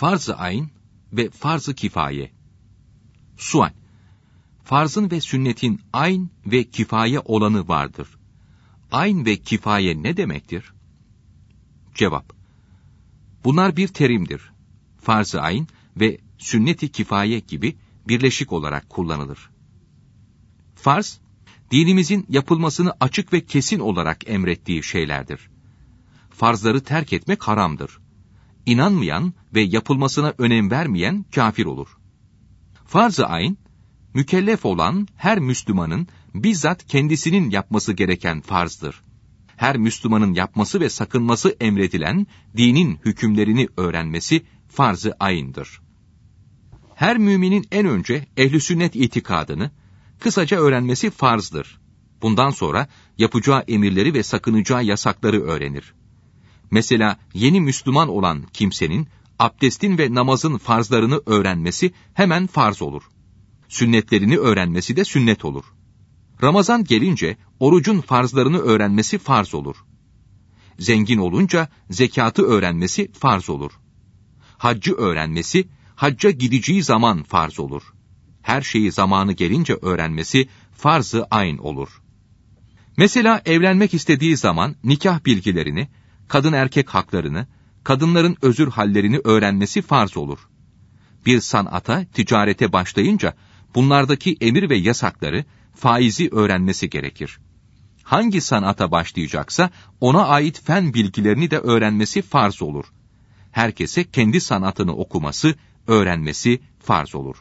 Farz-ı ayn ve farz-ı kifaye. Sual: Farzın ve sünnetin ayn ve kifaye olanı vardır. Ayn ve kifaye ne demektir? Cevap: Bunlar bir terimdir. Farz-ı ayn ve sünnet-i kifaye gibi birleşik olarak kullanılır. Farz, dinimizin yapılmasını açık ve kesin olarak emrettiği şeylerdir. Farzları terk etmek haramdır. İnanmayan ve yapılmasına önem vermeyen kafir olur. Farz-ı ayn, mükellef olan her Müslümanın bizzat kendisinin yapması gereken farzdır. Her Müslümanın yapması ve sakınması emredilen dinin hükümlerini öğrenmesi farz-ı ayn'dır. Her müminin en önce ehl-i sünnet itikadını kısaca öğrenmesi farzdır. Bundan sonra yapacağı emirleri ve sakınacağı yasakları öğrenir. Mesela yeni Müslüman olan kimsenin abdestin ve namazın farzlarını öğrenmesi hemen farz olur. Sünnetlerini öğrenmesi de sünnet olur. Ramazan gelince orucun farzlarını öğrenmesi farz olur. Zengin olunca zekatı öğrenmesi farz olur. Haccı öğrenmesi, hacca gideceği zaman farz olur. Her şeyi zamanı gelince öğrenmesi farz-ı ayn olur. Mesela evlenmek istediği zaman nikah bilgilerini, kadın erkek haklarını, kadınların özür hallerini öğrenmesi farz olur. Bir sanata, ticarete başlayınca bunlardaki emir ve yasakları, faizi öğrenmesi gerekir. Hangi sanata başlayacaksa ona ait fen bilgilerini de öğrenmesi farz olur. Herkese kendi sanatını okuması, öğrenmesi farz olur.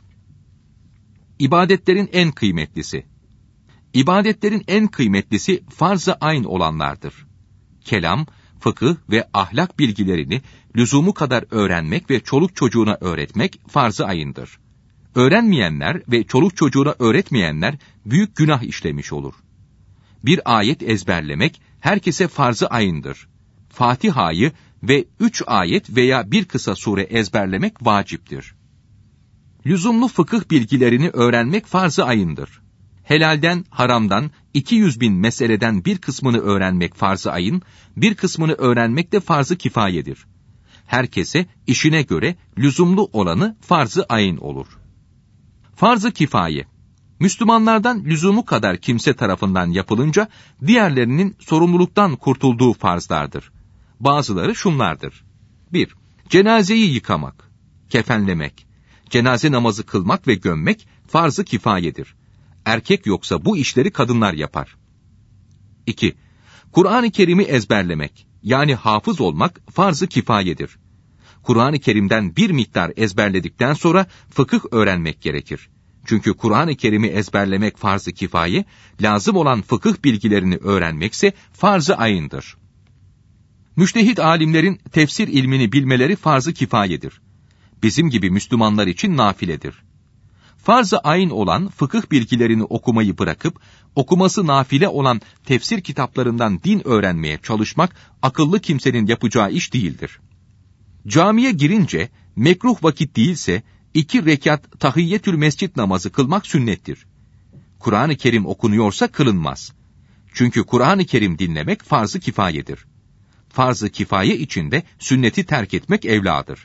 İbadetlerin en kıymetlisi. İbadetlerin en kıymetlisi farz-ı ayn olanlardır. Kelam, fıkıh ve ahlak bilgilerini lüzumu kadar öğrenmek ve çoluk çocuğuna öğretmek farz-ı ayındır. Öğrenmeyenler ve çoluk çocuğuna öğretmeyenler büyük günah işlemiş olur. Bir ayet ezberlemek herkese farz-ı ayındır. Fatiha'yı ve 3 ayet veya bir kısa sure ezberlemek vaciptir. Lüzumlu fıkıh bilgilerini öğrenmek farz-ı ayındır. Helalden, haramdan, 200.000 meseleden bir kısmını öğrenmek farz-ı ayın, bir kısmını öğrenmek de farz-ı kifayedir. Herkese işine göre lüzumlu olanı farz-ı ayın olur. Farz-ı kifaye, Müslümanlardan lüzumu kadar kimse tarafından yapılınca diğerlerinin sorumluluktan kurtulduğu farzlardır. Bazıları şunlardır: 1. Cenazeyi yıkamak, kefenlemek, cenaze namazı kılmak ve gömmek farz-ı kifayedir. Erkek yoksa bu işleri kadınlar yapar. 2. Kur'an-ı Kerim'i ezberlemek, yani hafız olmak farz-ı kifayedir. Kur'an-ı Kerim'den bir miktar ezberledikten sonra fıkıh öğrenmek gerekir. Çünkü Kur'an-ı Kerim'i ezberlemek farz-ı kifaye, lazım olan fıkıh bilgilerini öğrenmekse farz-ı ayındır. Müştehit alimlerin tefsir ilmini bilmeleri farz-ı kifayedir. Bizim gibi Müslümanlar için nafiledir. Farz-ı ayn olan fıkıh bilgilerini okumayı bırakıp, okuması nafile olan tefsir kitaplarından din öğrenmeye çalışmak, akıllı kimsenin yapacağı iş değildir. Camiye girince, mekruh vakit değilse, 2 rekat tahiyyetül mescid namazı kılmak sünnettir. Kur'an-ı Kerim okunuyorsa kılınmaz. Çünkü Kur'an-ı Kerim dinlemek farz-ı kifayedir. Farz-ı kifaye içinde sünneti terk etmek evladır.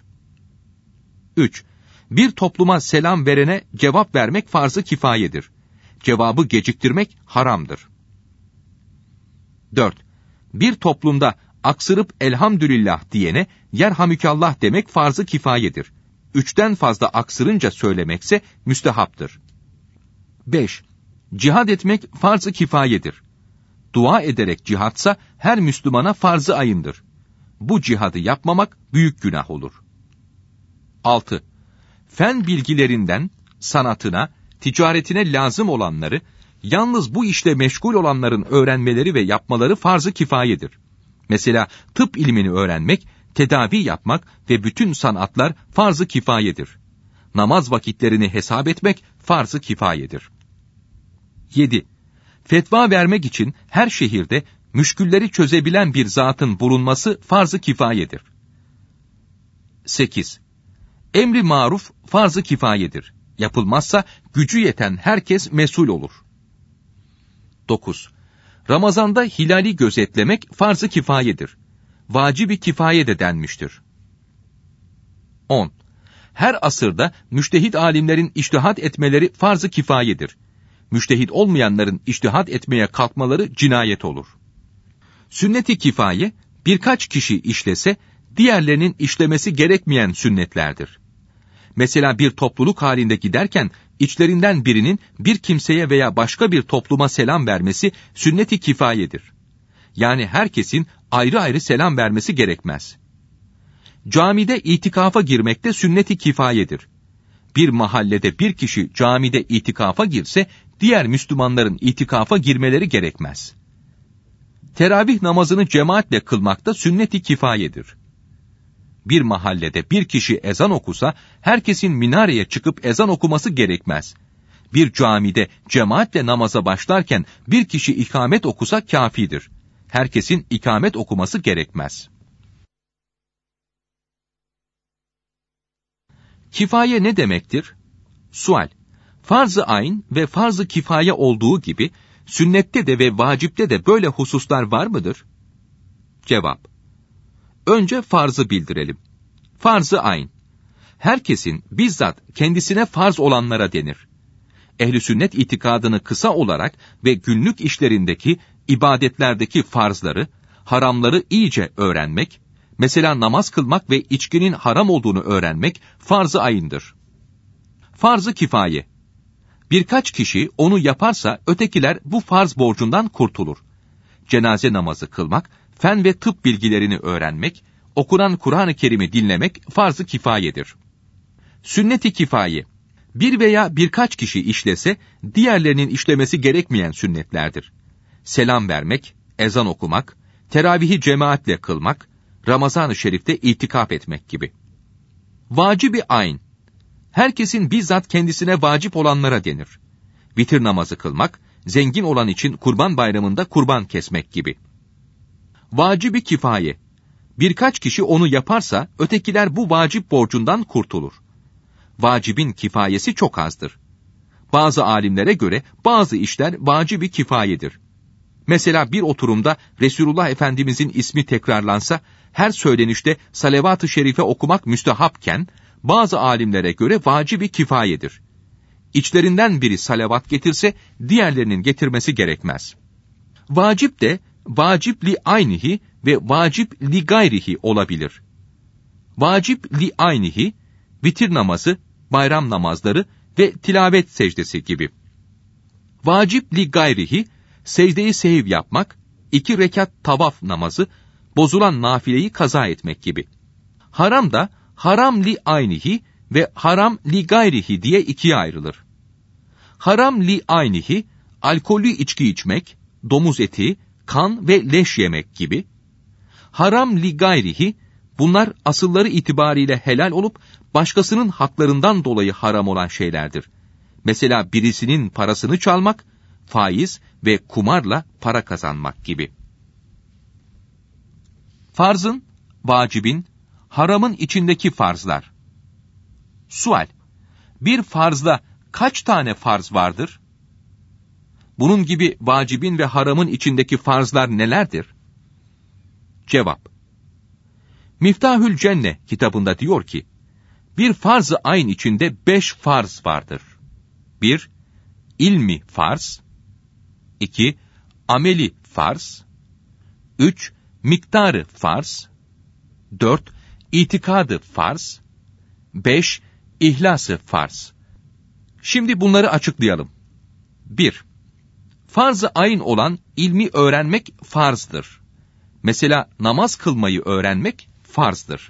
3. Bir topluma selam verene cevap vermek farz-ı kifayedir. Cevabı geciktirmek haramdır. 4. Bir toplumda aksırıp elhamdülillah diyene yerhamükallah demek farz-ı kifayedir. 3'ten fazla aksırınca söylemekse müstehaptır. 5. Cihad etmek farz-ı kifayedir. Dua ederek cihatsa her Müslümana farz-ı ayındır. Bu cihadı yapmamak büyük günah olur. 6. Fen bilgilerinden sanatına, ticaretine lazım olanları, yalnız bu işle meşgul olanların öğrenmeleri ve yapmaları farz-ı kifayedir. Mesela tıp ilmini öğrenmek, tedavi yapmak ve bütün sanatlar farz-ı kifayedir. Namaz vakitlerini hesap etmek farz-ı kifayedir. 7. Fetva vermek için her şehirde müşkülleri çözebilen bir zatın bulunması farz-ı kifayedir. 8. Emri maruf farz-ı kifayedir. Yapılmazsa gücü yeten herkes mesul olur. 9. Ramazanda hilali gözetlemek farz-ı kifayedir. Vacibi kifaye de denmiştir. 10. Her asırda müştehit alimlerin içtihat etmeleri farz-ı kifayedir. Müştehit olmayanların içtihat etmeye kalkmaları cinayet olur. Sünnet-i kifaye, birkaç kişi işlese, diğerlerinin işlemesi gerekmeyen sünnetlerdir. Mesela bir topluluk halinde giderken, içlerinden birinin bir kimseye veya başka bir topluma selam vermesi sünnet-i kifayedir. Yani herkesin ayrı ayrı selam vermesi gerekmez. Camide itikafa girmek de sünnet-i kifayedir. Bir mahallede bir kişi camide itikafa girse, diğer Müslümanların itikafa girmeleri gerekmez. Teravih namazını cemaatle kılmak da sünnet-i kifayedir. Bir mahallede bir kişi ezan okusa, herkesin minareye çıkıp ezan okuması gerekmez. Bir camide cemaatle namaza başlarken bir kişi ikamet okusa kâfidir. Herkesin ikamet okuması gerekmez. Kifaye ne demektir? Sual. Farz-ı ayn ve farz-ı kifaye olduğu gibi, sünnette de ve vacipte de böyle hususlar var mıdır? Cevap. Önce farzı bildirelim. Farz-ı ayn. Herkesin bizzat kendisine farz olanlara denir. Ehl-i sünnet itikadını kısa olarak ve günlük işlerindeki, ibadetlerdeki farzları, haramları iyice öğrenmek, mesela namaz kılmak ve içkinin haram olduğunu öğrenmek farz-ı ayındır. Farz-ı kifaye. Birkaç kişi onu yaparsa ötekiler bu farz borcundan kurtulur. Cenaze namazı kılmak, fen ve tıp bilgilerini öğrenmek, okunan Kur'an-ı Kerim'i dinlemek farz-ı kifayedir. Sünnet-i kifaye. Bir veya birkaç kişi işlese, diğerlerinin işlemesi gerekmeyen sünnetlerdir. Selam vermek, ezan okumak, teravihi cemaatle kılmak, Ramazan-ı Şerif'te itikaf etmek gibi. Vacib-i ayn. Herkesin bizzat kendisine vacip olanlara denir. Vitir namazı kılmak, zengin olan için Kurban Bayramı'nda kurban kesmek gibi. Vacib-i kifaye. Birkaç kişi onu yaparsa, ötekiler bu vacip borcundan kurtulur. Vacibin kifayesi çok azdır. Bazı alimlere göre bazı işler vacib-i kifayedir. Mesela bir oturumda Resulullah Efendimizin ismi tekrarlansa, her söylenişte salavat-ı şerife okumak müstehapken, bazı alimlere göre vacib-i kifayedir. İçlerinden biri salavat getirse, diğerlerinin getirmesi gerekmez. Vacip de, vacip li aynihi ve vacip li gayrihi olabilir. Vacip li aynihi, vitir namazı, bayram namazları ve tilavet secdesi gibi. Vacip li gayrihi, secde-i sehv yapmak, 2 rekat tavaf namazı, bozulan nafileyi kaza etmek gibi. Haram da, haram li aynihi ve haram li gayrihi diye ikiye ayrılır. Haram li aynihi, alkollü içki içmek, domuz eti, kan ve leş yemek gibi. Haram li gayrihi, bunlar asılları itibariyle helal olup, başkasının haklarından dolayı haram olan şeylerdir. Mesela birisinin parasını çalmak, faiz ve kumarla para kazanmak gibi. Farzın, vacibin, haramın içindeki farzlar. Sual. Bir farzda kaç tane farz vardır? Bunun gibi vacibin ve haramın içindeki farzlar nelerdir? Cevap. Miftahül Cenne kitabında diyor ki, bir farz-ı ayn içinde 5 farz vardır. 1. İlmi farz. 2. Ameli farz. 3. Miktarı farz. 4. İtikadı farz. 5. İhlası farz. Şimdi bunları açıklayalım. 1. Farz-ı ayn olan ilmi öğrenmek farzdır. Mesela namaz kılmayı öğrenmek farzdır.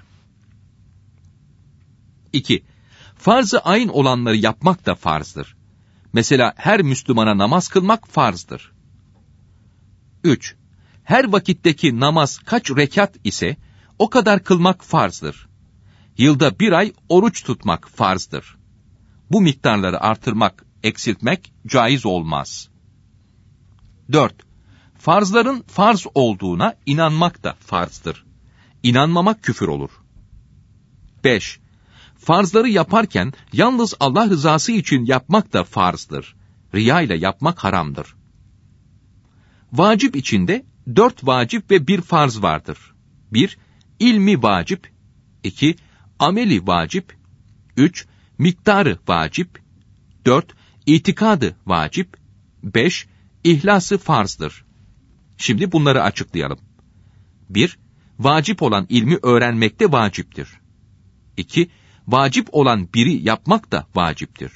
2. Farz-ı ayn olanları yapmak da farzdır. Mesela her Müslümana namaz kılmak farzdır. 3. Her vakitteki namaz kaç rekat ise o kadar kılmak farzdır. Yılda 1 ay oruç tutmak farzdır. Bu miktarları artırmak, eksiltmek caiz olmaz. 4. Farzların farz olduğuna inanmak da farzdır. İnanmamak küfür olur. 5. Farzları yaparken yalnız Allah rızası için yapmak da farzdır. Riya ile yapmak haramdır. Vacip içinde 4 vacip ve 1 farz vardır. 1. İlmi vacip. 2. Ameli vacip. 3. Miktarı vacip. 4. İtikadı vacip. 5. İhlası farzdır. Şimdi bunları açıklayalım. 1. Vacip olan ilmi öğrenmek de vaciptir. 2. Vacip olan biri yapmak da vaciptir.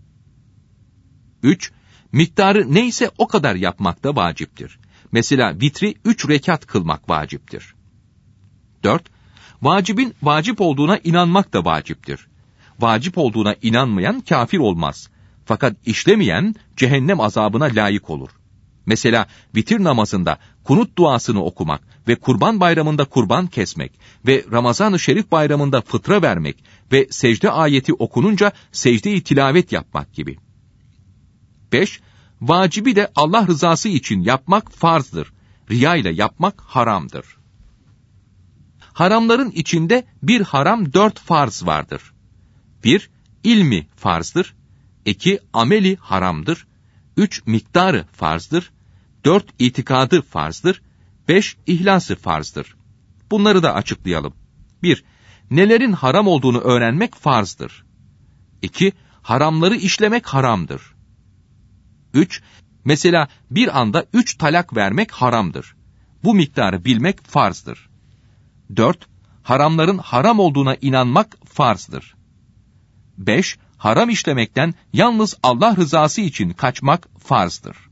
3. Miktarı neyse o kadar yapmak da vaciptir. Mesela vitri 3 rekat kılmak vaciptir. 4. Vacibin vacip olduğuna inanmak da vaciptir. Vacip olduğuna inanmayan kafir olmaz. Fakat işlemeyen cehennem azabına layık olur. Mesela vitir namazında kunut duasını okumak ve kurban bayramında kurban kesmek ve Ramazan-ı Şerif bayramında fıtra vermek ve secde ayeti okununca secde-i tilavet yapmak gibi. 5. Vacibi de Allah rızası için yapmak farzdır. Riya ile yapmak haramdır. Haramların içinde bir haram 4 farz vardır. 1. İlmi farzdır. 2. Ameli haramdır. 3. Miktarı farzdır. 4. İtikadı farzdır. 5. İhlası farzdır. Bunları da açıklayalım. 1. Nelerin haram olduğunu öğrenmek farzdır. 2. Haramları işlemek haramdır. 3. Mesela bir anda 3 talak vermek haramdır. Bu miktarı bilmek farzdır. 4. Haramların haram olduğuna inanmak farzdır. 5. Haram işlemekten yalnız Allah rızası için kaçmak farzdır.